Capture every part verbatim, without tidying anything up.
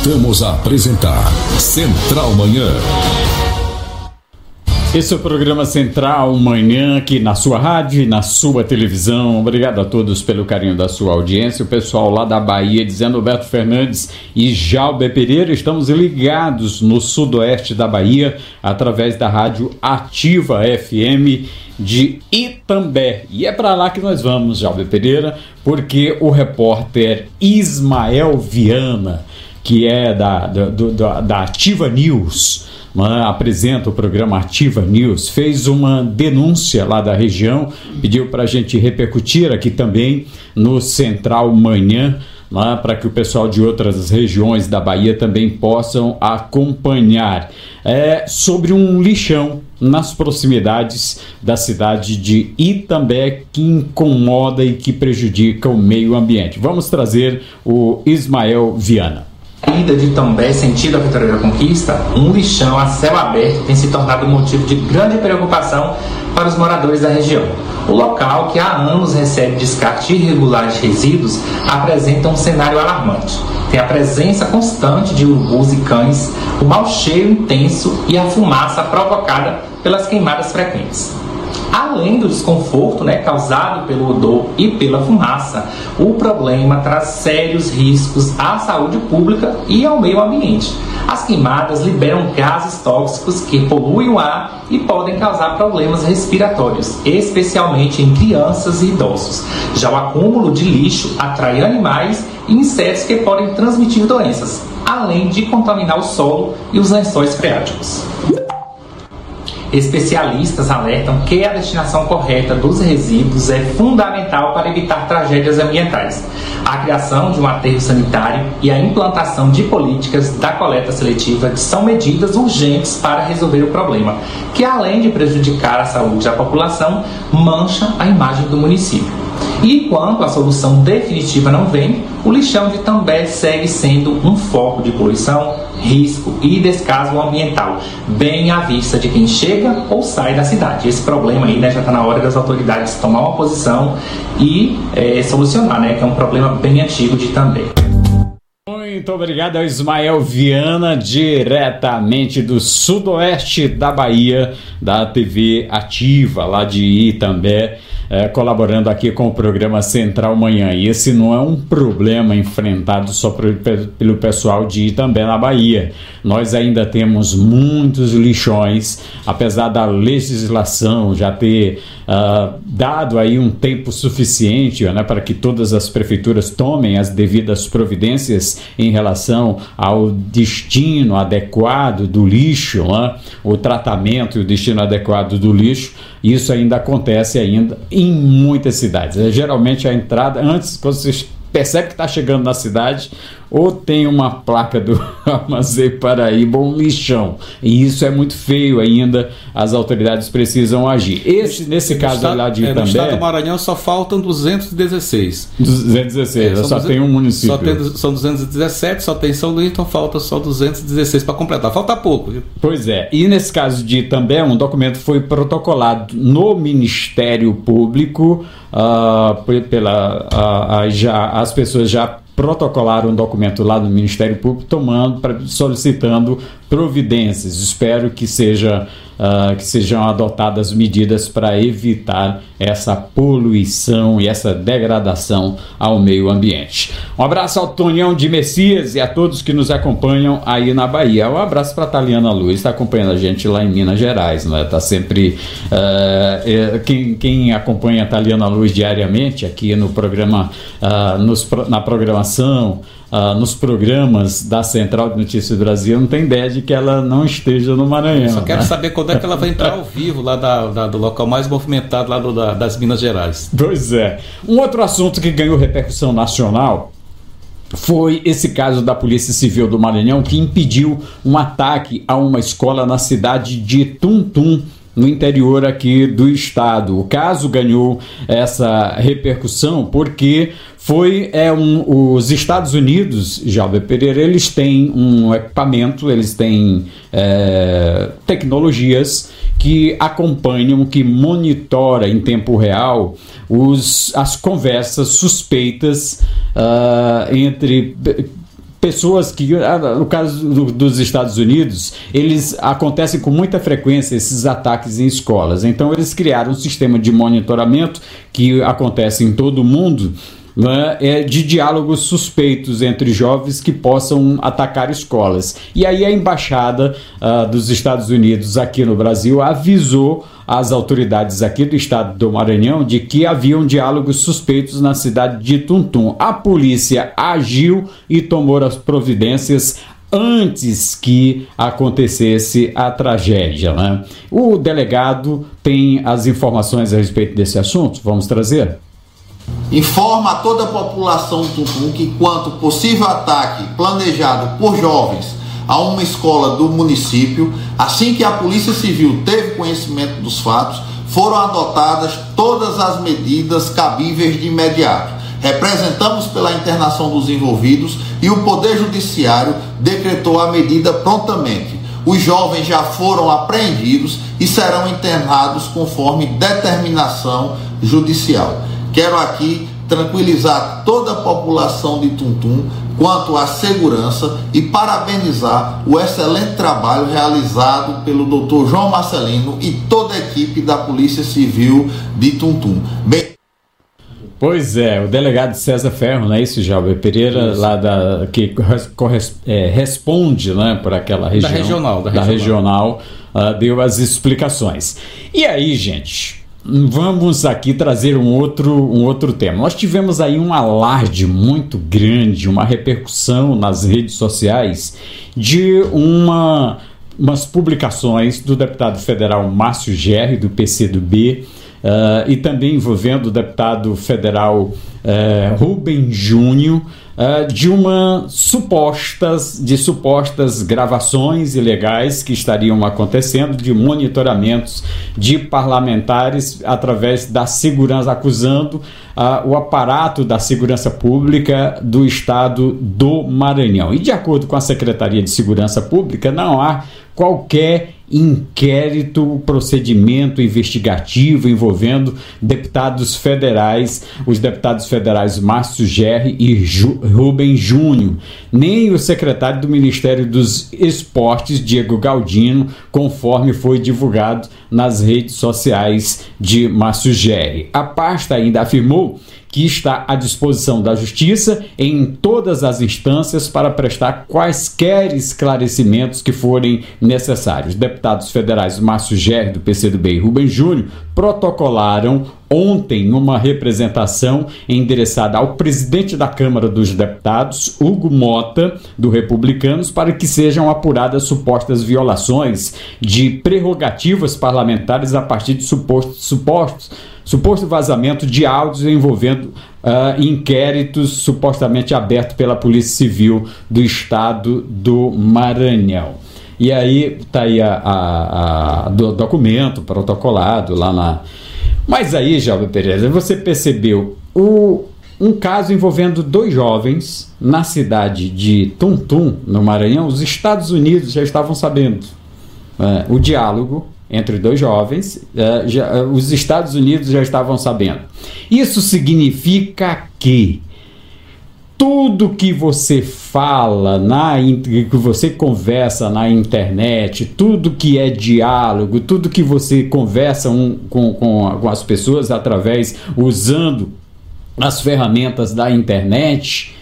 Voltamos a apresentar Central Manhã. Esse é o programa Central Manhã, aqui na sua rádio e na sua televisão. Obrigado a todos pelo carinho da sua audiência. O pessoal lá da Bahia dizendo: Roberto Fernandes e Jalber Pereira, estamos ligados no sudoeste da Bahia através da rádio Ativa F M de Itambé. E é para lá que nós vamos, Jalber Pereira, porque o repórter Ismael Viana, que é da, da, da, da Ativa News, né, apresenta o programa Ativa News, fez uma denúncia lá da região, pediu para a gente repercutir aqui também no Central Manhã, né, para que o pessoal de outras regiões da Bahia também possam acompanhar. É sobre um lixão nas proximidades da cidade de Itambé que incomoda e que prejudica o meio ambiente. Vamos trazer o Ismael Viana. Ida de Itambé, sentido a Vitória da Conquista, um lixão a céu aberto tem se tornado motivo de grande preocupação para os moradores da região. O local, que há anos recebe descarte irregular de resíduos, apresenta um cenário alarmante. Tem a presença constante de urubus e cães, o mau cheiro intenso e a fumaça provocada pelas queimadas frequentes. Além do desconforto, né, causado pelo odor e pela fumaça, o problema traz sérios riscos à saúde pública e ao meio ambiente. As queimadas liberam gases tóxicos que poluem o ar e podem causar problemas respiratórios, especialmente em crianças e idosos. Já o acúmulo de lixo atrai animais e insetos que podem transmitir doenças, além de contaminar o solo e os lençóis freáticos. Especialistas alertam que a destinação correta dos resíduos é fundamental para evitar tragédias ambientais. A criação de um aterro sanitário e a implantação de políticas da coleta seletiva são medidas urgentes para resolver o problema, que além de prejudicar a saúde da população, mancha a imagem do município. E enquanto a solução definitiva não vem, o lixão de Itambé segue sendo um foco de poluição, risco e descaso ambiental, bem à vista de quem chega ou sai da cidade. Esse problema aí, né, já está na hora das autoridades tomar uma posição e é, solucionar, né, que é um problema bem antigo de Itambé. Muito obrigado ao Ismael Viana, diretamente do sudoeste da Bahia, da T V Ativa, lá de Itambé, é, colaborando aqui com o programa Central Manhã. E esse não é um problema enfrentado só por, pelo pessoal de Itambé, na Bahia. Nós ainda temos muitos lixões, apesar da legislação já ter uh, dado aí um tempo suficiente, né, para que todas as prefeituras tomem as devidas providências em relação ao destino adequado do lixo, né, o tratamento e o destino adequado do lixo. Isso ainda acontece ainda em muitas cidades. É, geralmente a entrada, antes, quando você percebe que está chegando na cidade, ou tem uma placa do Armazém Paraíba ou um lixão. E isso é muito feio ainda, as autoridades precisam agir. Esse, nesse caso estado, lá de Itambé... É, no estado do Maranhão só faltam duzentos e dezesseis. duzentos e dezesseis, é, só duzentos, tem um município. Só tem, são duzentos e dezessete, só tem São Luís, então falta só duzentos e dezesseis para completar. Falta pouco. Viu? Pois é. E nesse caso de Itambé, um documento foi protocolado no Ministério Público, uh, pela, uh, uh, já, as pessoas já protocolaram um documento lá no Ministério Público tomando, pra, solicitando providências. Espero que, seja, uh, que sejam adotadas medidas para evitar essa poluição e essa degradação ao meio ambiente. Um abraço ao Tonião de Messias e a todos que nos acompanham aí na Bahia. Um abraço para a Taliana Luz, está acompanhando a gente lá em Minas Gerais, né? Tá sempre uh, quem, quem acompanha a Taliana Luz diariamente aqui no programa, uh, nos, na programação, Uh, nos programas da Central de Notícias do Brasil, não tem ideia de que ela não esteja no Maranhão. Eu só quero né? saber quando é que ela vai entrar ao vivo lá da, da, do local mais movimentado lá do, da, das Minas Gerais. Pois é. Um outro assunto que ganhou repercussão nacional foi esse caso da Polícia Civil do Maranhão, que impediu um ataque a uma escola na cidade de Tuntum, no interior aqui do estado. O caso ganhou essa repercussão porque foi é, um, os Estados Unidos, Jalber Pereira, eles têm um equipamento, eles têm é, tecnologias que acompanham, que monitora em tempo real os, as conversas suspeitas uh, entre pessoas que, no caso do, dos Estados Unidos, eles acontecem com muita frequência, esses ataques em escolas. Então eles criaram um sistema de monitoramento que acontece em todo o mundo, né, é, de diálogos suspeitos entre jovens que possam atacar escolas. E aí a embaixada uh, dos Estados Unidos aqui no Brasil avisou as autoridades aqui do estado do Maranhão de que haviam diálogos suspeitos na cidade de Tuntum. A polícia agiu e tomou as providências antes que acontecesse a tragédia, né? O delegado tem as informações a respeito desse assunto. Vamos trazer? Informa a toda a população de Tuntum que, quanto possível ataque planejado por jovens a uma escola do município, assim que a Polícia Civil teve conhecimento dos fatos, foram adotadas todas as medidas cabíveis de imediato. Representamos pela internação dos envolvidos e o Poder Judiciário decretou a medida prontamente. Os jovens já foram apreendidos e serão internados conforme determinação judicial. Quero aqui tranquilizar toda a população de Tuntum quanto à segurança e parabenizar o excelente trabalho realizado pelo doutor João Marcelino e toda a equipe da Polícia Civil de Tuntum. Bem... Pois é, o delegado César Ferro, não é isso, Jalber Pereira, isso. Lá da, que corres, é, responde, né, por aquela região. Da regional. Da da regional, regional uh, deu as explicações. E aí, gente... Vamos aqui trazer um outro, um outro tema. Nós tivemos aí um alarde muito grande, uma repercussão nas redes sociais de uma, umas publicações do deputado federal Márcio Gerri, do P C do B, uh, e também envolvendo o deputado federal uh, Rubem Júnior, uh, de uma supostas, de supostas gravações ilegais que estariam acontecendo, de monitoramentos de parlamentares através da segurança, acusando uh, o aparato da segurança pública do estado do Maranhão. E de acordo com a Secretaria de Segurança Pública, não há qualquer inquérito, procedimento investigativo envolvendo deputados federais, os deputados federais Márcio Gerri e Ju, Rubem Júnior, nem o secretário do Ministério dos Esportes, Diego Galdino, conforme foi divulgado nas redes sociais de Márcio Gerri. A pasta ainda afirmou que está à disposição da Justiça em todas as instâncias para prestar quaisquer esclarecimentos que forem necessários. Deputados federais Márcio Gerri, do P C do B, e Rubem Júnior protocolaram ontem uma representação endereçada ao presidente da Câmara dos Deputados, Hugo Mota, do Republicanos, para que sejam apuradas supostas violações de prerrogativas parlamentares a partir de supostos, supostos, suposto vazamento de áudios envolvendo uh, inquéritos supostamente abertos pela Polícia Civil do Estado do Maranhão. E aí está aí a, a, a do documento protocolado lá na... Mas aí, Jalber Pereira, você percebeu o, um caso envolvendo dois jovens na cidade de Tuntum, no Maranhão. Os Estados Unidos já estavam sabendo uh, o diálogo entre dois jovens, uh, já, uh, os Estados Unidos já estavam sabendo. Isso significa que tudo que você fala, na, que você conversa na internet, tudo que é diálogo, tudo que você conversa um, com, com, com as pessoas através, usando as ferramentas da internet,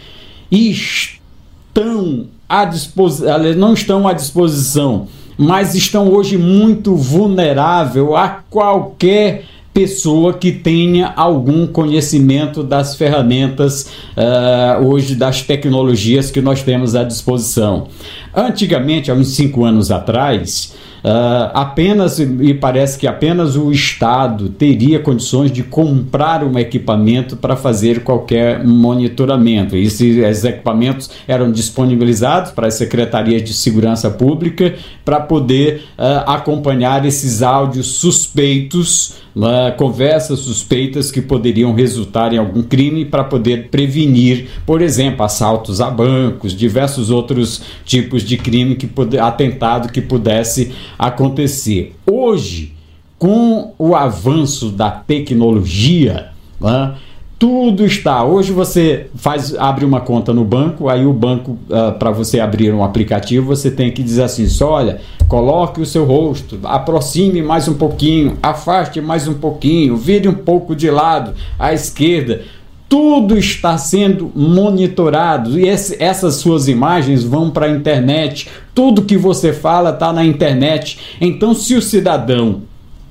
estão à disposição, não estão à disposição, mas estão hoje muito vulneráveis a qualquer pessoa que tenha algum conhecimento das ferramentas uh, hoje, das tecnologias que nós temos à disposição. Antigamente, há uns cinco anos atrás, Uh, apenas, e parece que apenas o Estado teria condições de comprar um equipamento para fazer qualquer monitoramento. E esses equipamentos eram disponibilizados para as secretarias de segurança pública para poder uh, acompanhar esses áudios suspeitos, uh, conversas suspeitas que poderiam resultar em algum crime, para poder prevenir, por exemplo, assaltos a bancos, diversos outros tipos de crime, que pode, atentado que pudesse acontecer. Hoje, com o avanço da tecnologia, né, Tudo está. Hoje você faz, abre uma conta no banco, aí o banco, uh, para você abrir um aplicativo, você tem que dizer assim, só olha, coloque o seu rosto, aproxime mais um pouquinho, afaste mais um pouquinho, vire um pouco de lado, à esquerda. Tudo está sendo monitorado e esse, essas suas imagens vão para a internet. Tudo que você fala está na internet. Então, se o cidadão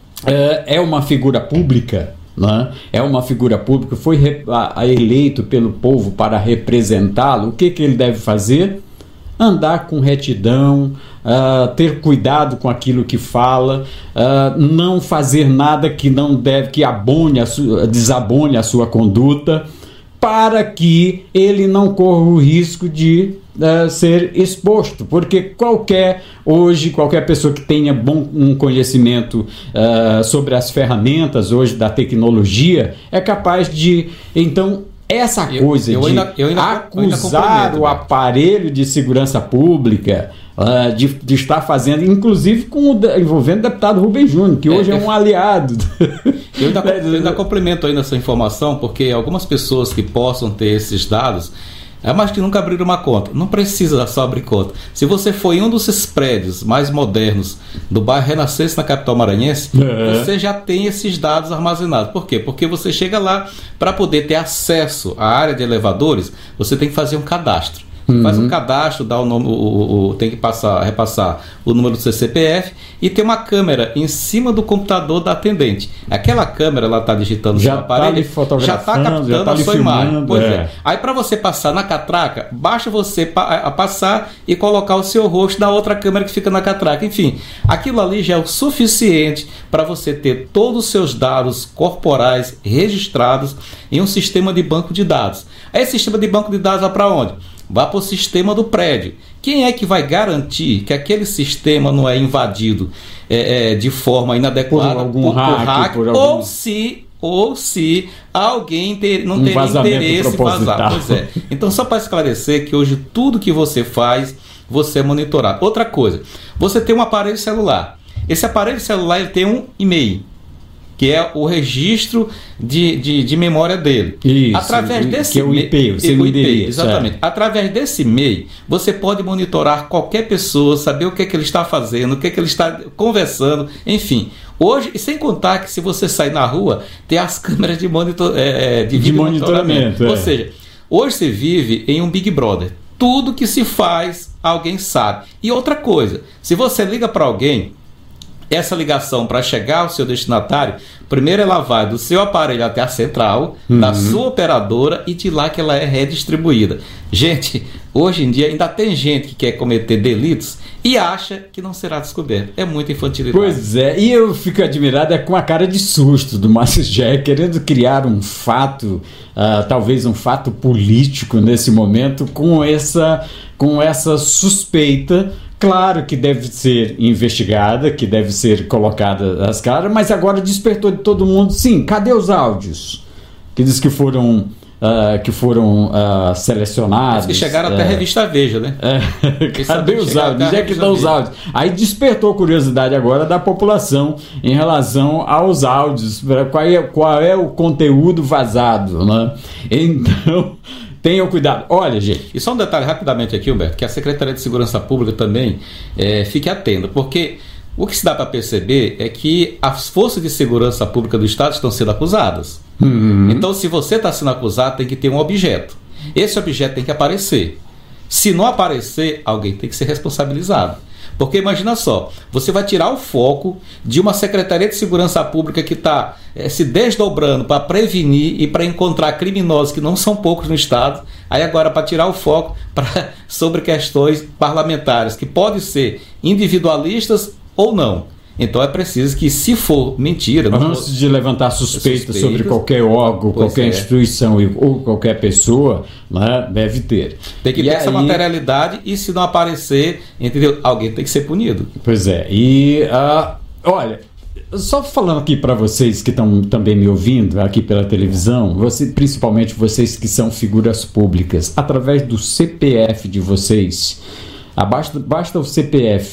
uh, é uma figura pública, né? É uma figura pública, foi re, a, a eleito pelo povo para representá-lo, o que, que ele deve fazer? Andar com retidão, uh, ter cuidado com aquilo que fala, uh, não fazer nada que não deve, que abone a sua, desabone a sua conduta, para que ele não corra o risco de uh, ser exposto, porque qualquer, hoje, qualquer pessoa que tenha bom, um conhecimento uh, sobre as ferramentas hoje da tecnologia, é capaz de, então, essa coisa eu, eu de ainda, eu ainda, acusar eu o aparelho de segurança pública uh, de, de estar fazendo, inclusive com o, envolvendo o deputado Rubem Júnior, que hoje é, é um aliado. Eu ainda, eu ainda complemento ainda essa informação, porque algumas pessoas que possam ter esses dados, é mais que nunca abriram uma conta. Não precisa só abrir conta. Se você for em um desses prédios mais modernos do bairro Renascença, na capital maranhense, é. você já tem esses dados armazenados. Por quê? Porque você chega lá, para poder ter acesso à área de elevadores, você tem que fazer um cadastro. Uhum. Faz um cadastro, dá o nome, o, o, o, tem que passar, repassar o número do seu C P F e tem uma câmera em cima do computador da atendente. Aquela câmera, ela está digitando já no aparelho, tá já está captando já tá a sua filmando, imagem. Pois é. é. Aí, para você passar na catraca, basta você pa a passar e colocar o seu rosto na outra câmera que fica na catraca. Enfim, aquilo ali já é o suficiente para você ter todos os seus dados corporais registrados em um sistema de banco de dados. Aí, esse sistema de banco de dados vai para onde? Vá para o sistema do prédio. Quem é que vai garantir que aquele sistema não é invadido é, é, de forma inadequada por algum por, hack, por hack por algum... ou se ou se alguém ter, não um ter interesse em vazar. Pois é. Então, só para esclarecer que hoje tudo que você faz, você é monitorado. Outra coisa, você tem um aparelho celular. Esse aparelho celular ele tem um e-mail, que é o registro de, de, de memória dele. Isso, através desse que é o I P, o seu I P, endereço. exatamente. É. Através desse e-mail, você pode monitorar qualquer pessoa, saber o que é que ele está fazendo, o que é que ele está conversando, enfim. Hoje, e sem contar que se você sair na rua, tem as câmeras de, monitor, é, de, de monitoramento. monitoramento é. Ou seja, hoje você vive em um Big Brother. Tudo que se faz, alguém sabe. E outra coisa, se você liga para alguém, essa ligação, para chegar ao seu destinatário, primeiro ela vai do seu aparelho até a central, uhum. da sua operadora, e de lá que ela é redistribuída. Gente, hoje em dia ainda tem gente que quer cometer delitos e acha que não será descoberto. É muita infantilidade. Pois é, e eu fico admirado é com a cara de susto do Márcio Jair, querendo criar um fato, uh, talvez um fato político nesse momento, com essa, com essa suspeita. Claro que deve ser investigada, que deve ser colocada as caras, mas agora despertou de todo mundo. Sim, cadê os áudios? Que diz que foram, uh, que foram uh, selecionados. Diz que chegaram uh, até a revista Veja, né? Uh, cadê os áudios? Onde é que estão os áudios? Aí despertou curiosidade agora da população em relação aos áudios, qual é, qual é o conteúdo vazado, né? Então... tenham cuidado. Olha, gente... E só um detalhe rapidamente aqui, Humberto, que a Secretaria de Segurança Pública também é, fique atenta, porque o que se dá para perceber é que as forças de segurança pública do Estado estão sendo acusadas. Uhum. Então, se você está sendo acusado, tem que ter um objeto. Esse objeto tem que aparecer. Se não aparecer, alguém tem que ser responsabilizado. Porque imagina só, você vai tirar o foco de uma Secretaria de Segurança Pública que está é, se desdobrando para prevenir e para encontrar criminosos que não são poucos no Estado, aí agora para tirar o foco pra, sobre questões parlamentares, que podem ser individualistas ou não. Então é preciso que, se for mentira... Antes for... de levantar suspeitas sobre qualquer órgão, qualquer é. instituição ou qualquer pessoa, né, deve ter. Tem que e ter aí... essa materialidade, e se não aparecer, entendeu? Alguém tem que ser punido. Pois é. E, uh, olha, só falando aqui para vocês que estão também me ouvindo aqui pela televisão, você, principalmente vocês que são figuras públicas, através do C P F de vocês, basta, basta o C P F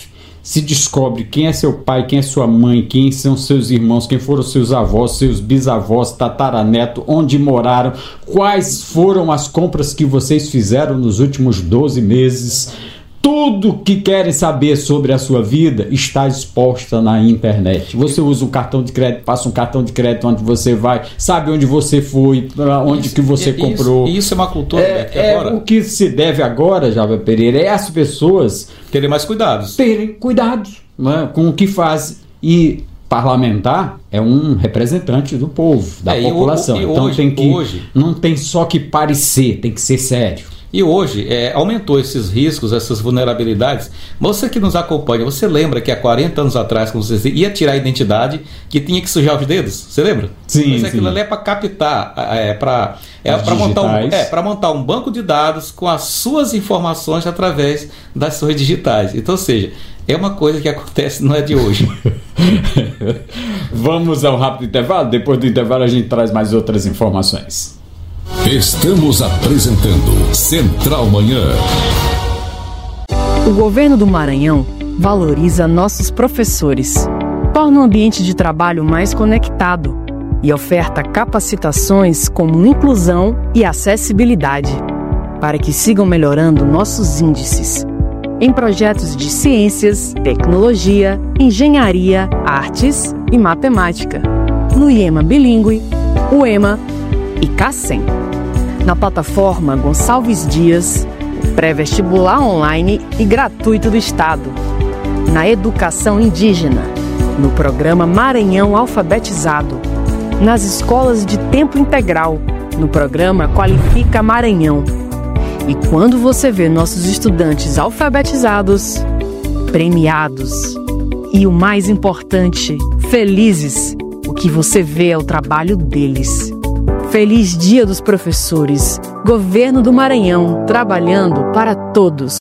se descobre quem é seu pai, quem é sua mãe, quem são seus irmãos, quem foram seus avós, seus bisavós, tataraneto, onde moraram, quais foram as compras que vocês fizeram nos últimos doze meses. Tudo que querem saber sobre a sua vida está exposta na internet. Você usa um cartão de crédito, passa um cartão de crédito onde você vai, sabe onde você foi, onde isso, que você isso, comprou. Isso é uma cultura é, que é agora... O que se deve agora, Java Pereira, é as pessoas terem mais cuidados. Terem cuidados, né, com o que fazem. E parlamentar é um representante do povo, da é, população. E o, e então hoje, tem que, hoje... não tem só que parecer, tem que ser sério. E hoje é, aumentou esses riscos, essas vulnerabilidades. Você que nos acompanha, você lembra que há quarenta anos atrás, quando você ia tirar a identidade, que tinha que sujar os dedos? Você lembra? Sim, Mas sim. Aquilo ali é para captar, é para é para montar, um, é, montar um banco de dados com as suas informações através das suas digitais. Então, ou seja, é uma coisa que acontece, não é de hoje. Vamos ao rápido intervalo. Depois do intervalo a gente traz mais outras informações. Estamos apresentando Central Manhã. O governo do Maranhão valoriza nossos professores, torna o ambiente de trabalho mais conectado e oferta capacitações como inclusão e acessibilidade, para que sigam melhorando nossos índices em projetos de ciências, tecnologia, engenharia, artes e matemática, no IEMA Bilíngue, UEMA e CACEM. Na plataforma Gonçalves Dias, pré-vestibular online e gratuito do Estado. Na educação indígena, no programa Maranhão Alfabetizado. Nas escolas de tempo integral, no programa Qualifica Maranhão. E quando você vê nossos estudantes alfabetizados, premiados e o mais importante, felizes, o que você vê é o trabalho deles. Feliz Dia dos Professores, Governo do Maranhão, trabalhando para todos.